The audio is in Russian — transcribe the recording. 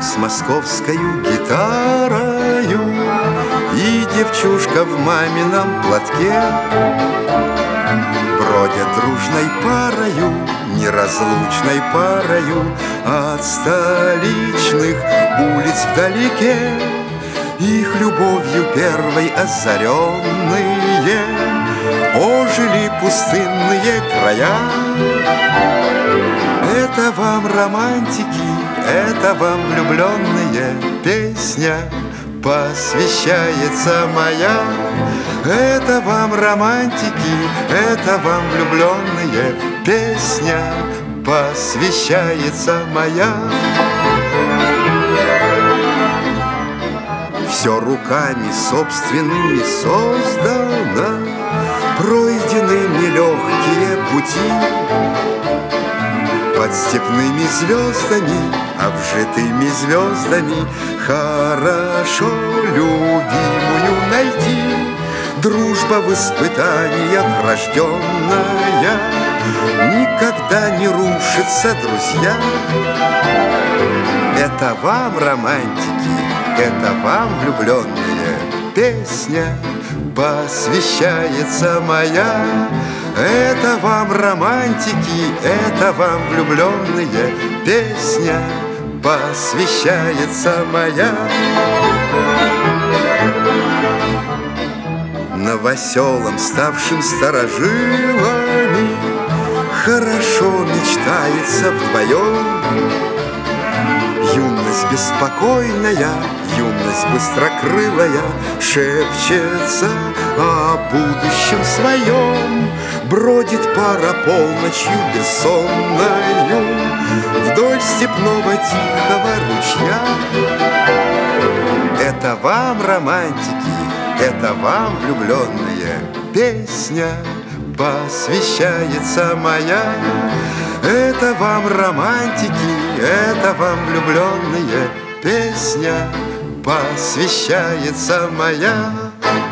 Друг с московскою гитарою и девчушка в мамином платке бродят дружной парою, неразлучной парою от столичных улиц вдалеке. Их любовью первой озаренные ожили пустынные края. Это вам романтики, это вам влюбленные, песня посвящается моя. Это вам романтики, это вам влюбленные, песня посвящается моя. Все руками собственными создано, пройдены нелегкие пути. Под степными звездами, обжитыми звездами, хорошо любимую найти. Дружба в испытаниях рожденная никогда не рушится, друзья. Это вам романтики, это вам влюбленные, песня посвящается моя. Это вам романтики, это вам влюбленные, песня посвящается моя. Новоселам, ставшим старожилами, хорошо мечтается вдвоем. Юность беспокойная, юность быстрокрылая шепчется о будущем своем. Бродит пара полночью бессонною вдоль степного тихого ручья. Это вам романтики, это вам влюбленные, песня посвящается моя. Это вам романтики, это вам влюбленные, песня посвящается моя.